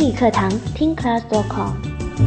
英语课堂听 class.com。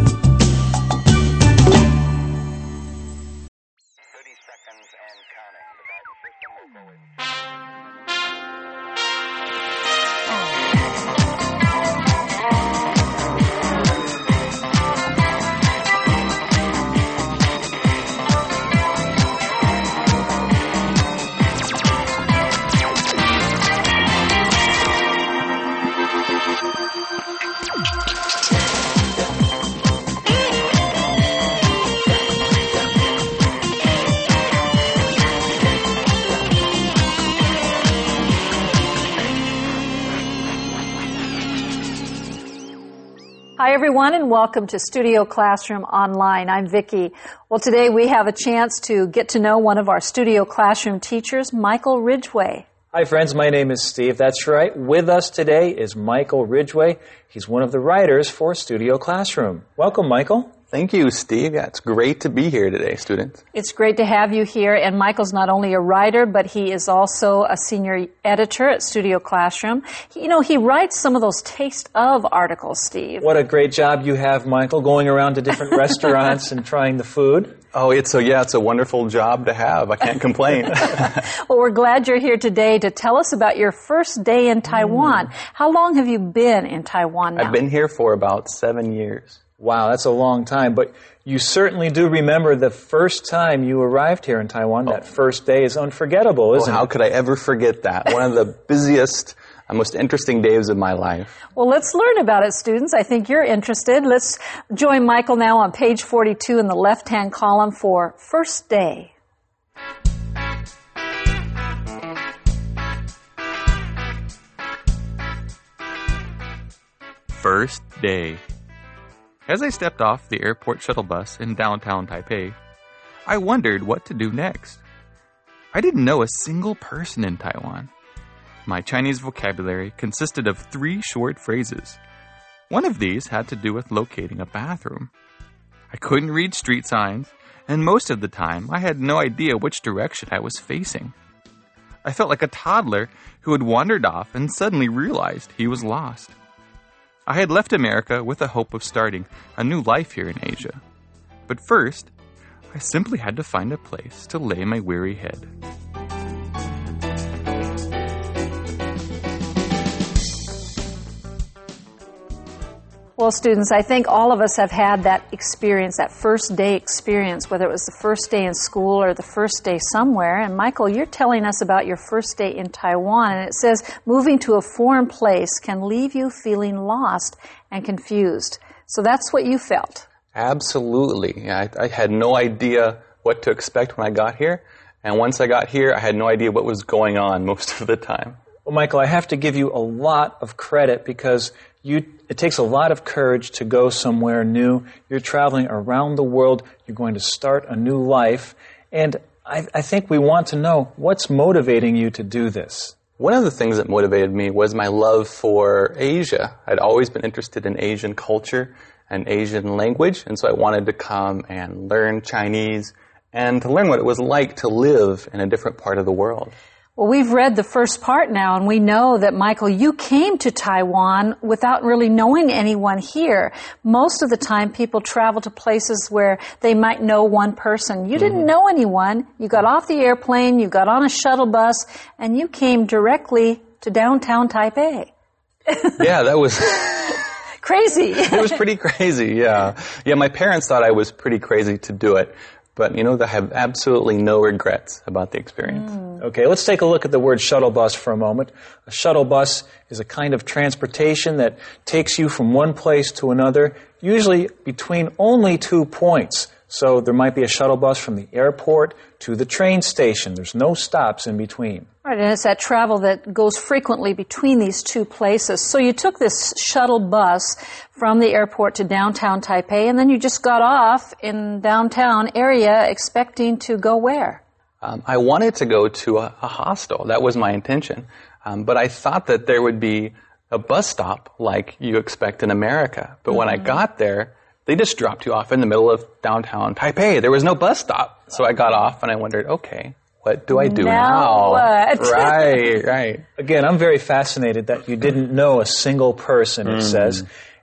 Hi everyone and welcome to Studio Classroom Online. I'm Vicki. Well, today we have a chance to get to know one of our Studio Classroom teachers, Michael Ridgway. Hi friends, my name is Steve. That's right. With us today is Michael Ridgway. He's one of the writers for Studio Classroom. Welcome, Michael. Thank you, Steve. Yeah, it's great to be here today, students. It's great to have you here, and Michael's not only a writer, but he is also a senior editor at Studio Classroom. He writes some of those taste of articles, Steve. What a great job you have, Michael, going around to different restaurants and trying the food. Oh, it's a wonderful job to have. I can't complain. Well, we're glad you're here today to tell us about your first day in Taiwan. How long have you been in Taiwan now? I've been here for about 7 years. Wow, that's a long time, but you certainly do remember the first time you arrived here in Taiwan. That first day is unforgettable, isn't it? How could I ever forget that? One of the busiest and most interesting days of my life. Well, let's learn about it, students. I think you're interested. Let's join Michael now on page 42 in the left-hand column for First Day. First day. As I stepped off the airport shuttle bus in downtown Taipei, I wondered what to do next. I didn't know a single person in Taiwan. My Chinese vocabulary consisted of 3 short phrases. One of these had to do with locating a bathroom. I couldn't read street signs, and most of the time I had no idea which direction I was facing. I felt like a toddler who had wandered off and suddenly realized he was lost. I had left America with the hope of starting a new life here in Asia. But first, I simply had to find a place to lay my weary head. Well, students, I think all of us have had that experience, that first day experience, whether it was the first day in school or the first day somewhere. And Michael, you're telling us about your first day in Taiwan, and it says moving to a foreign place can leave you feeling lost and confused. So that's what you felt. Absolutely. I had no idea what to expect when I got here. And once I got here, I had no idea what was going on most of the time. Well, Michael, I have to give you a lot of credit because it takes a lot of courage to go somewhere new. You're traveling around the world. You're going to start a new life. And I think we want to know what's motivating you to do this. One of the things that motivated me was my love for Asia. I'd always been interested in Asian culture and Asian language, and so I wanted to come and learn Chinese and to learn what it was like to live in a different part of the world. Well, we've read the first part now, and we know that, Michael, you came to Taiwan without really knowing anyone here. Most of the time, people travel to places where they might know one person. You didn't know anyone. You got off the airplane, you got on a shuttle bus, and you came directly to downtown Taipei. Yeah, that was crazy. It was pretty crazy, yeah. Yeah, my parents thought I was pretty crazy to do it. But, they have absolutely no regrets about the experience. Okay, let's take a look at the word shuttle bus for a moment. A shuttle bus is a kind of transportation that takes you from one place to another, usually between only 2 points. So there might be a shuttle bus from the airport to the train station. There's no stops in between. Right, and it's that travel that goes frequently between these 2 places. So you took this shuttle bus from the airport to downtown Taipei, and then you just got off in downtown area expecting to go where? I wanted to go to a hostel. That was my intention. But I thought that there would be a bus stop like you expect in America. But when I got there, they just dropped you off in the middle of downtown Taipei. There was no bus stop. So I got off and I wondered, okay, what do I do now? What? Right. Again, I'm very fascinated that you didn't know a single person, it says.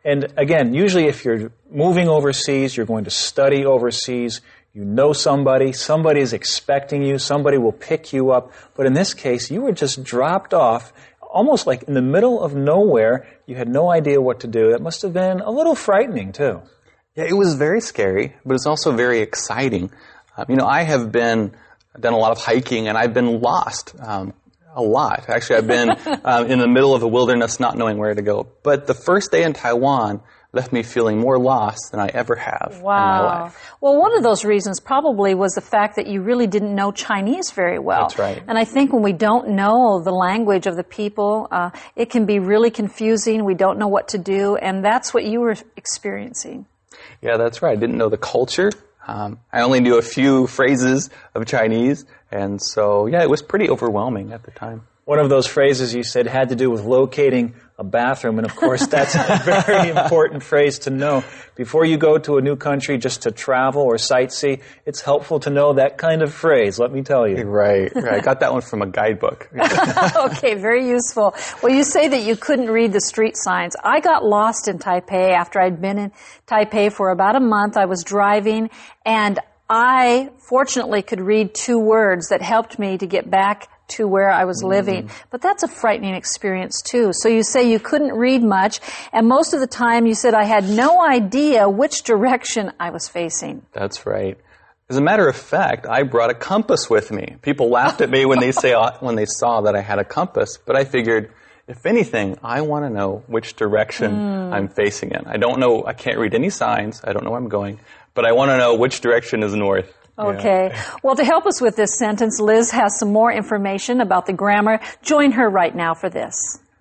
And again, usually if you're moving overseas, you're going to study overseas, you know somebody is expecting you, somebody will pick you up. But in this case, you were just dropped off, almost like in the middle of nowhere. You had no idea what to do. That must have been a little frightening, too. Yeah, it was very scary, but it's also very exciting. I have done a lot of hiking, and I've been lost a lot. Actually, I've been in the middle of the wilderness not knowing where to go. But the first day in Taiwan left me feeling more lost than I ever have in my life. Well, one of those reasons probably was the fact that you really didn't know Chinese very well. That's right. And I think when we don't know the language of the people, it can be really confusing. We don't know what to do, and that's what you were experiencing. Yeah, that's right. I didn't know the culture. I only knew a few phrases of Chinese, and so, yeah, it was pretty overwhelming at the time. One of those phrases you said had to do with locating a bathroom, and of course that's a very important phrase to know. Before you go to a new country just to travel or sightsee, it's helpful to know that kind of phrase, let me tell you. Right. I got that one from a guidebook. Okay, very useful. Well, you say that you couldn't read the street signs. I got lost in Taipei after I'd been in Taipei for about a month. I was driving, and I fortunately could read 2 words that helped me to get back to where I was living. But that's a frightening experience too. So you say you couldn't read much, and most of the time you said I had no idea which direction I was facing. That's right. As a matter of fact, I brought a compass with me. People laughed at me when they saw that I had a compass, but I figured, if anything, I want to know which direction I'm facing in. I can't read any signs, I don't know where I'm going, but I want to know which direction is north. Okay. Yeah. Well, to help us with this sentence, Liz has some more information about the grammar. Join her right now for this.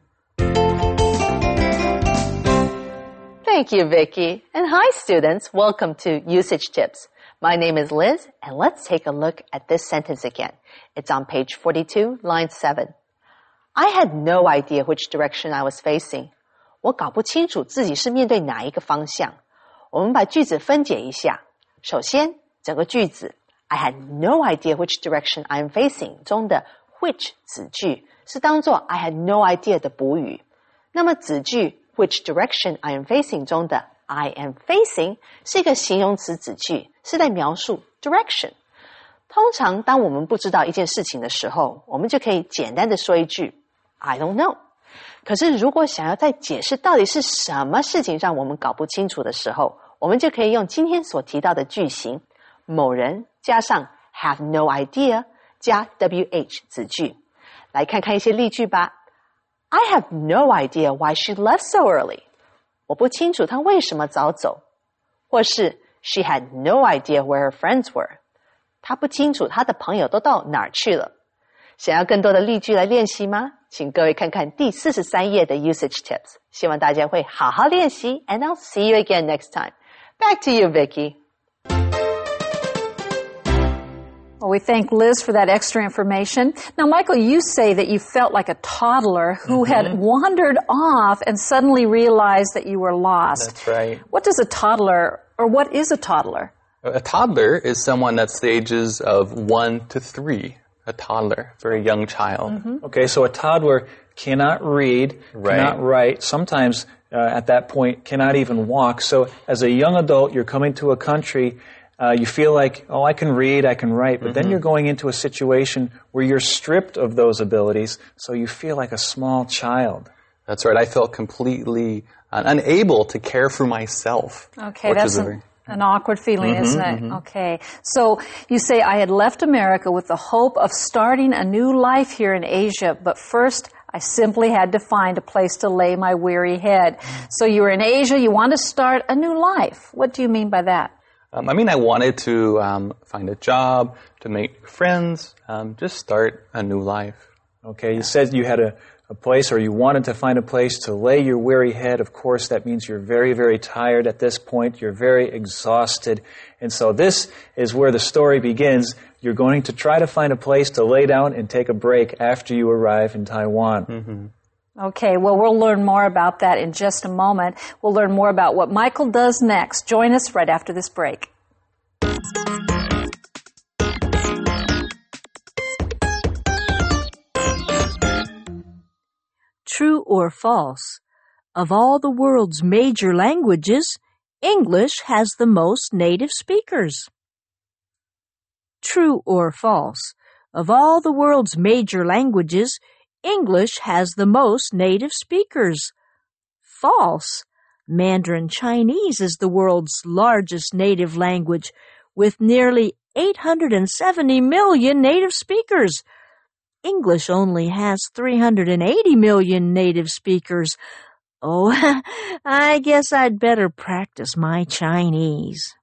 Thank you, Vicki. And hi, students. Welcome to Usage Tips. My name is Liz, and let's take a look at this sentence again. It's on page 42, line 7. I had no idea which direction I was facing. 我搞不清楚自己是面对哪一个方向。我们把句子分解一下。首先，整个句子 I had no idea which direction I'm facing 中的 which 子句是当作 I had no idea 的补语。那么子句 which direction I am facing 中的 I am facing 是一个形容词子句，是在描述 direction。通常当我们不知道一件事情的时候，我们就可以简单的说一句 I don't know。可是如果想要再解释到底是什么事情让我们搞不清楚的时候，我们就可以用今天所提到的句型某人加上 have no idea 加 WH 子句。来看看一些例句吧。I have no idea why she left so early. 我不清楚她为什么早走。或是 She had no idea where her friends were. 她不清楚她的朋友都到哪儿去了。想要更多的例句来练习吗？请各位看看第43页的 Usage Tips。希望大家会好好练习 and I'll see you again next time. Back to you, Vicki. Well, we thank Liz for that extra information. Now, Michael, you say that you felt like a toddler who had wandered off and suddenly realized that you were lost. That's right. What is a toddler? A toddler is someone that's the ages of 1 to 3. A toddler, very young child. Okay, so a toddler cannot read, cannot write, sometimes at that point cannot even walk. So as a young adult, you're coming to a country, you feel like, oh, I can read, I can write, but then you're going into a situation where you're stripped of those abilities, so you feel like a small child. That's right. I felt completely unable to care for myself. Okay, that's an awkward feeling, isn't it? Okay. So you say, I had left America with the hope of starting a new life here in Asia, but first I simply had to find a place to lay my weary head. So you were in Asia, you want to start a new life. What do you mean by that? I wanted to find a job, to make friends, just start a new life. Okay, you said you had a place, or you wanted to find a place to lay your weary head. Of course, that means you're very, very tired at this point. You're very exhausted. And so this is where the story begins. You're going to try to find a place to lay down and take a break after you arrive in Taiwan. Okay, well, we'll learn more about that in just a moment. We'll learn more about what Michael does next. Join us right after this break. True or false? Of all the world's major languages, English has the most native speakers. True or false? Of all the world's major languages, English has the most native speakers. False. Mandarin Chinese is the world's largest native language, with nearly 870 million native speakers. English only has 380 million native speakers. Oh, I guess I'd better practice my Chinese.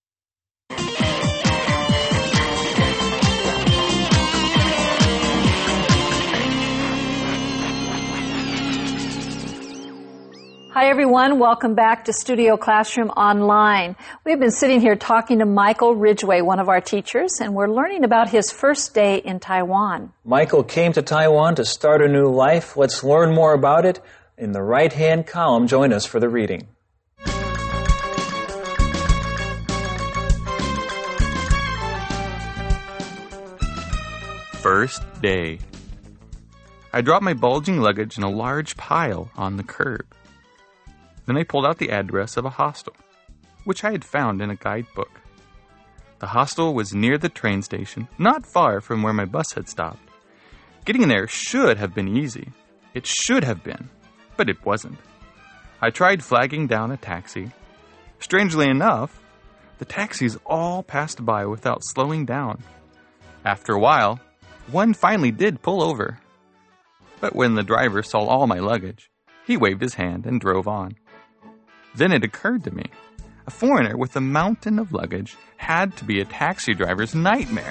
Hi everyone, welcome back to Studio Classroom Online. We've been sitting here talking to Michael Ridgway, one of our teachers, and we're learning about his first day in Taiwan. Michael came to Taiwan to start a new life. Let's learn more about it. In the right-hand column, join us for the reading. First day. I dropped my bulging luggage in a large pile on the curb. Then I pulled out the address of a hostel, which I had found in a guidebook. The hostel was near the train station, not far from where my bus had stopped. Getting there should have been easy. It should have been, but it wasn't. I tried flagging down a taxi. Strangely enough, the taxis all passed by without slowing down. After a while, one finally did pull over. But when the driver saw all my luggage, he waved his hand and drove on. Then it occurred to me, a foreigner with a mountain of luggage had to be a taxi driver's nightmare.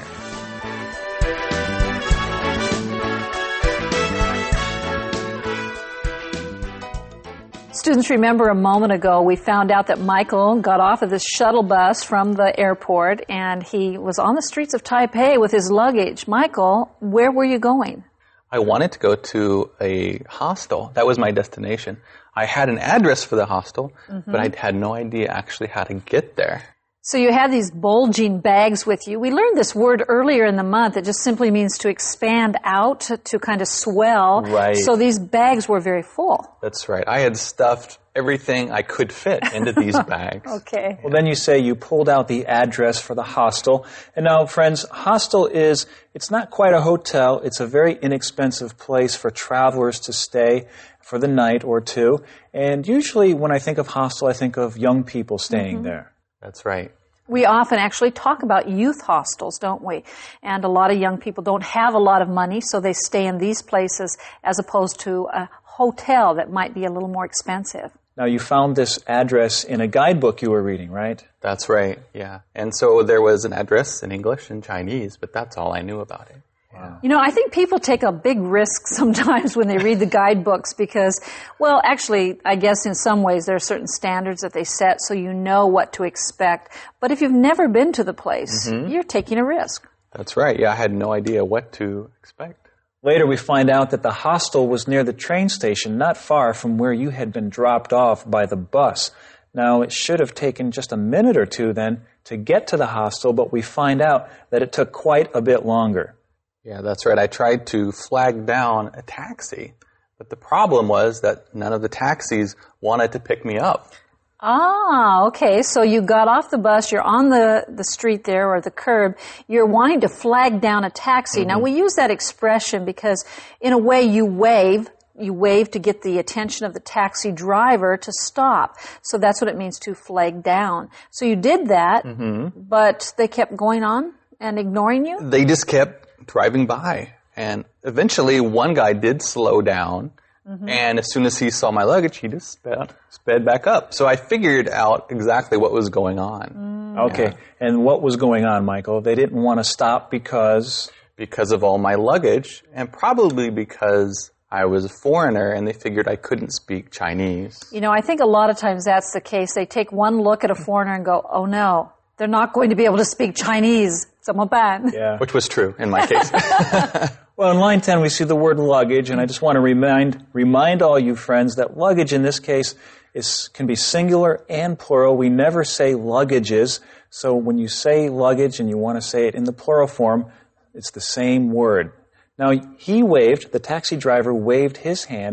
Students, remember a moment ago we found out that Michael got off of this shuttle bus from the airport and he was on the streets of Taipei with his luggage. Michael, where were you going? I wanted to go to a hostel. That was my destination. I had an address for the hostel, but I had no idea actually how to get there. So you had these bulging bags with you. We learned this word earlier in the month. It just simply means to expand out, to kind of swell. Right. So these bags were very full. That's right. I had stuffed everything I could fit into these bags. Okay. Well, then you say you pulled out the address for the hostel. And now, friends, hostel it's not quite a hotel. It's a very inexpensive place for travelers to stay for the night or two. And usually when I think of hostel, I think of young people staying there. That's right. We often actually talk about youth hostels, don't we? And a lot of young people don't have a lot of money, so they stay in these places as opposed to a hotel that might be a little more expensive. Now, you found this address in a guidebook you were reading, right? That's right, yeah. And so there was an address in English and Chinese, but that's all I knew about it. Wow. You know, I think people take a big risk sometimes when they read the guidebooks because, well, actually, I guess in some ways there are certain standards that they set so you know what to expect. But if you've never been to the place, you're taking a risk. That's right, yeah. I had no idea what to expect. Later, we find out that the hostel was near the train station, not far from where you had been dropped off by the bus. Now, it should have taken just a minute or two then to get to the hostel, but we find out that it took quite a bit longer. Yeah, that's right. I tried to flag down a taxi, but the problem was that none of the taxis wanted to pick me up. Ah, okay. So you got off the bus, you're on the street there or the curb, you're wanting to flag down a taxi. Now, we use that expression because in a way you wave to get the attention of the taxi driver to stop. So that's what it means to flag down. So you did that, but they kept going on and ignoring you? They just kept driving by. And eventually one guy did slow down. And as soon as he saw my luggage, he just sped back up. So I figured out exactly what was going on. Okay. Yeah. And what was going on, Michael? They didn't want to stop because? Because of all my luggage, and probably because I was a foreigner and they figured I couldn't speak Chinese. You know, I think a lot of times that's the case. They take one look at a foreigner and go, oh no, they're not going to be able to speak Chinese. Yeah. Which was true in my case. Well, in line 10, we see the word luggage, and I just want to remind all you friends that luggage in this case can be singular and plural. We never say luggages. So when you say luggage and you want to say it in the plural form, it's the same word. Now, the taxi driver waved his hand.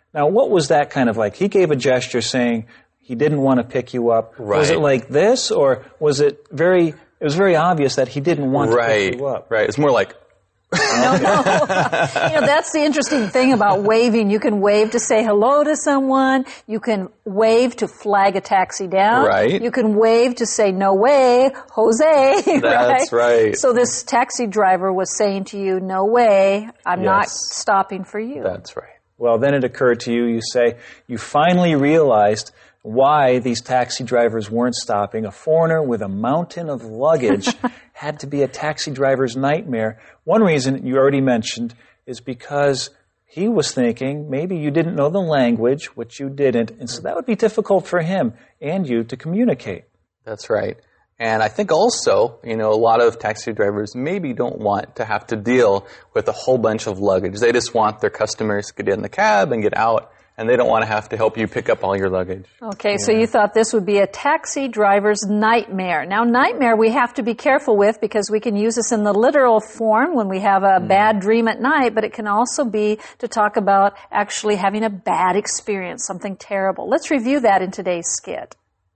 Now, what was that kind of like? He gave a gesture saying he didn't want to pick you up. Right. Was it like this, or was it very obvious that he didn't want to pick you up? Right. It's more like, No. That's the interesting thing about waving. You can wave to say hello to someone. You can wave to flag a taxi down. Right. You can wave to say, no way, Jose. That's right. So this taxi driver was saying to you, no way, I'm not stopping for you. That's right. Well, then it occurred to you, you say, you finally realized why these taxi drivers weren't stopping. A foreigner with a mountain of luggage had to be a taxi driver's nightmare. One reason you already mentioned is because he was thinking maybe you didn't know the language, which you didn't, and so that would be difficult for him and you to communicate. That's right. And I think also, a lot of taxi drivers maybe don't want to have to deal with a whole bunch of luggage. They just want their customers to get in the cab and get out, and they don't want to have to help you pick up all your luggage. Okay, so you thought this would be a taxi driver's nightmare. Now, nightmare we have to be careful with because we can use this in the literal form when we have a bad dream at night, but it can also be to talk about actually having a bad experience, something terrible. Let's review that in today's skit.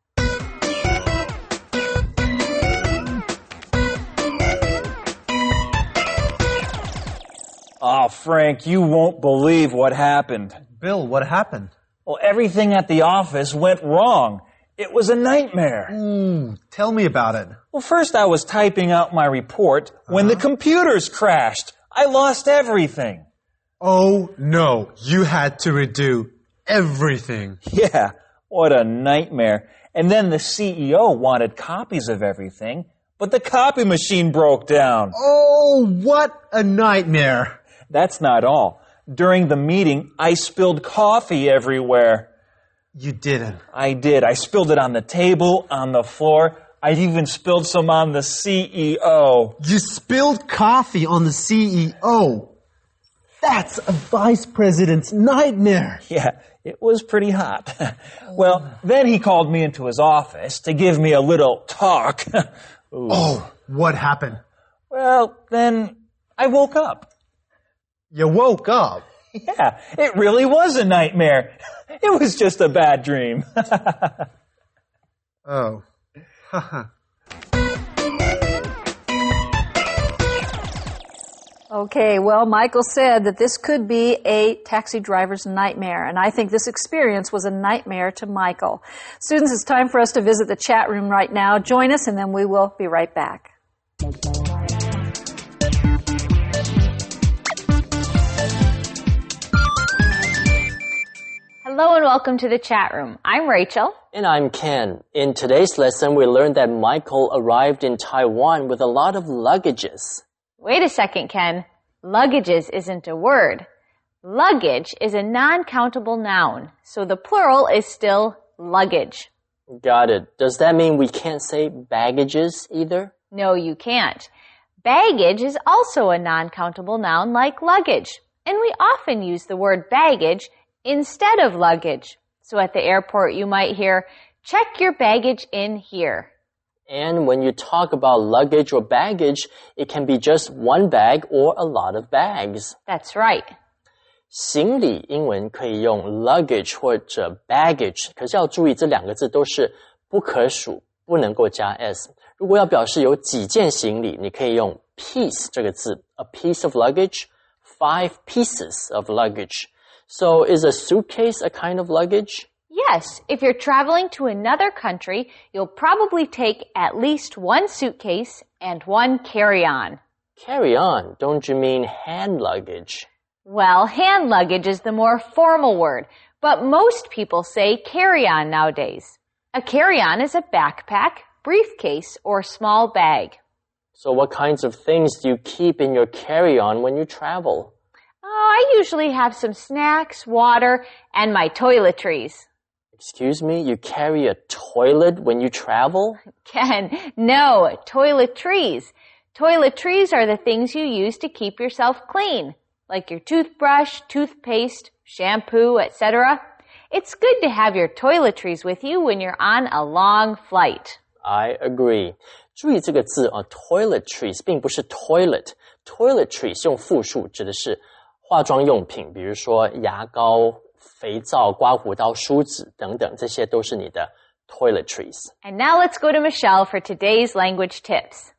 Oh, Frank, you won't believe what happened. Bill, what happened? Well, everything at the office went wrong. It was a nightmare. Tell me about it. Well, first I was typing out my report when the computers crashed. I lost everything. Oh, no. You had to redo everything. Yeah, what a nightmare. And then the CEO wanted copies of everything, but the copy machine broke down. Oh, what a nightmare. That's not all. During the meeting, I spilled coffee everywhere. You didn't. I did. I spilled it on the table, on the floor. I even spilled some on the CEO. You spilled coffee on the CEO. That's a vice president's nightmare. Yeah, it was pretty hot. Well, then he called me into his office to give me a little talk. Oh, what happened? Well, then I woke up. You woke up? Yeah, it really was a nightmare. It was just a bad dream. Oh. Okay, well, Michael said that this could be a taxi driver's nightmare, and I think this experience was a nightmare to Michael. Students, it's time for us to visit the chat room right now. Join us, and then we will be right back. Hello and welcome to the chat room. I'm Rachel. And I'm Ken. In today's lesson, we learned that Michael arrived in Taiwan with a lot of luggages. Wait a second, Ken. Luggages isn't a word. Luggage is a non-countable noun, so the plural is still luggage. Got it. Does that mean we can't say baggages either? No, you can't. Baggage is also a non-countable noun like luggage, and we often use the word baggage instead of luggage. So at the airport, you might hear, check your baggage in here. And when you talk about luggage or baggage, it can be just one bag or a lot of bags. That's right. 行李英文可以用 luggage 或者 baggage， 可是要注意这两个字都是不可数，不能够加 s。如果要表示有几件行李，你可以用 piece 这个字 ，a piece of luggage, 5 pieces of luggage. So is a suitcase a kind of luggage? Yes, if you're traveling to another country, you'll probably take at least one suitcase and one carry-on. Carry-on, don't you mean hand luggage? Well, hand luggage is the more formal word, but most people say carry-on nowadays. A carry-on is a backpack, briefcase, or small bag. So what kinds of things do you keep in your carry-on when you travel? I usually have some snacks, water, and my toiletries. Excuse me, you carry a toilet when you travel? Ken, no, toiletries. Toiletries are the things you use to keep yourself clean, like your toothbrush, toothpaste, shampoo, etc. It's good to have your toiletries with you when you're on a long flight. I agree. 注意这个字啊 toiletries 并不是 toilet。toiletries 用复数指的是化妆用品，比如说牙膏、 肥皂、刮胡刀、梳子等等，这些都是你的 toiletries. And now let's go to Michelle for today's language tips.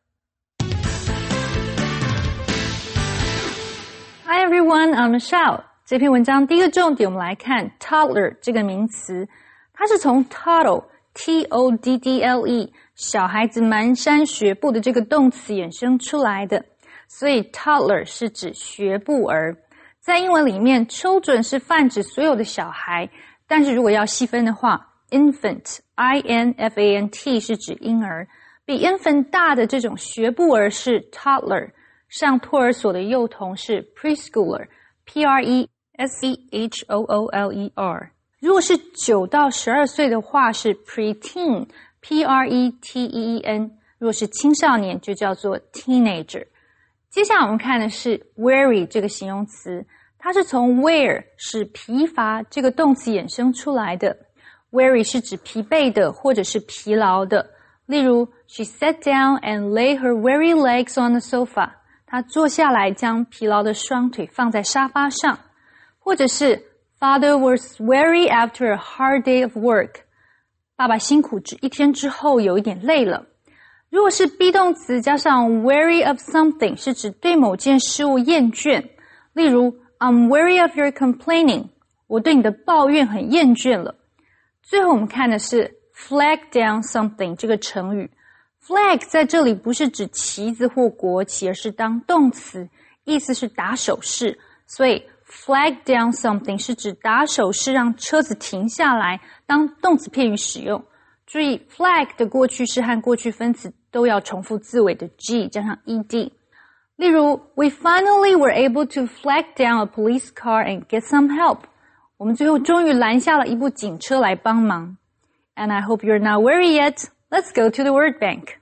Hi everyone, I'm Michelle. 这篇文章第一个重点我们来看 toddler 这个名词，它是从 toddle T-O-D-D-L-E 小孩子蹒跚学步的这个动词衍生出来的，所以 toddler 是指学步儿。在英文里面 children 是泛指所有的小孩，但是如果要细分的话 infant I-N-F-A-N-T 是指婴儿，比 infant 大的这种学步儿是 toddler， 上托儿所的幼童是 preschooler P-R-E-S-C-H-O-O-L-E-R。 如果是9到12岁的话是 preteen P-R-E-T-E-E-N， 如果是青少年就叫做 teenager。 接下来我们看的是 weary 这个形容词，它是从 wear 是疲乏这个动词衍生出来的， weary 是指疲惫的或者是疲劳的，例如 She sat down and lay her weary legs on the sofa， 她坐下来将疲劳的双腿放在沙发上，或者是Father was weary after a hard day of work， 爸爸辛苦一天之后有一点累了。如果是 be 动词加上 weary of something 是指对某件事物厌倦，例如 I'm weary of your complaining， 我对你的抱怨很厌倦了。最后我们看的是 flag down something 这个成语， flag 在这里不是指旗子或国旗，而是当动词，意思是打手势，所以flag down something 是指打手势让车子停下来，当动词片语使用。注意 flag 的过去式和过去分词都要重复字尾的 G 加上 ED。 例如 We finally were able to flag down a police car and get some help， 我们最后终于拦下了一部警车来帮忙。 And I hope you're not weary yet. Let's go to the word bank.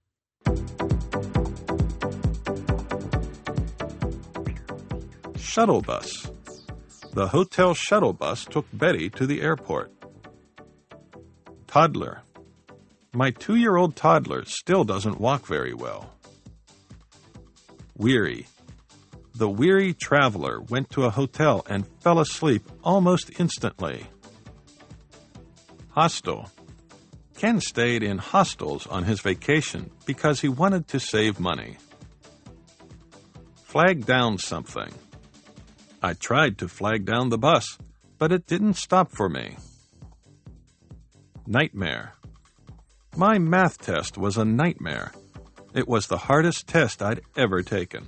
Shuttle bus. The hotel shuttle bus took Betty to the airport. Toddler. My 2-year-old toddler still doesn't walk very well. Weary. The weary traveler went to a hotel and fell asleep almost instantly. Hostel. Ken stayed in hostels on his vacation because he wanted to save money. Flag down something. I tried to flag down the bus, but it didn't stop for me. Nightmare. My math test was a nightmare. It was the hardest test I'd ever taken.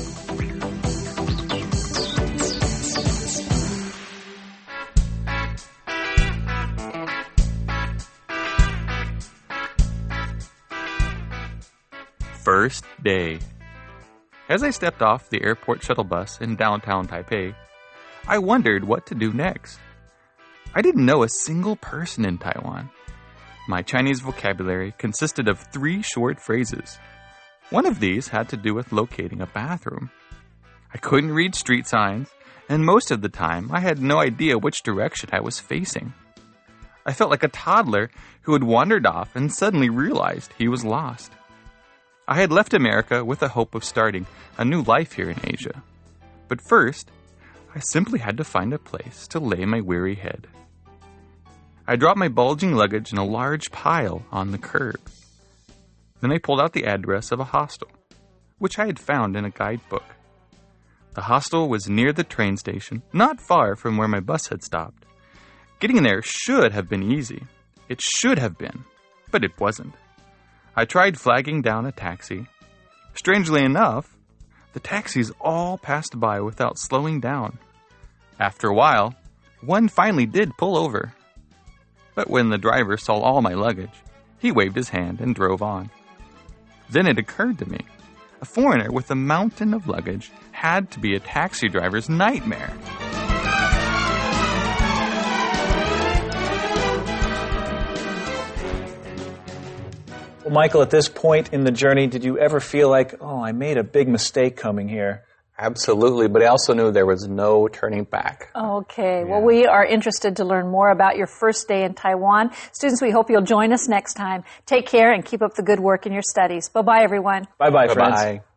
First day. As I stepped off the airport shuttle bus in downtown Taipei, I wondered what to do next. I didn't know a single person in Taiwan. My Chinese vocabulary consisted of 3 short phrases. One of these had to do with locating a bathroom. I couldn't read street signs, and most of the time I had no idea which direction I was facing. I felt like a toddler who had wandered off and suddenly realized he was lost. I had left America with the hope of starting a new life here in Asia. But first, I simply had to find a place to lay my weary head. I dropped my bulging luggage in a large pile on the curb. Then I pulled out the address of a hostel, which I had found in a guidebook. The hostel was near the train station, not far from where my bus had stopped. Getting there should have been easy. It should have been, but it wasn't. I tried flagging down a taxi. Strangely enough, the taxis all passed by without slowing down. After a while, one finally did pull over. But when the driver saw all my luggage, he waved his hand and drove on. Then it occurred to me, a foreigner with a mountain of luggage had to be a taxi driver's nightmare. Well, Michael, at this point in the journey, did you ever feel like, oh, I made a big mistake coming here? Absolutely, but I also knew there was no turning back. Okay, well, we are interested to learn more about your first day in Taiwan. Students, we hope you'll join us next time. Take care and keep up the good work in your studies. Bye-bye, everyone. Bye-bye, friends. Bye-bye.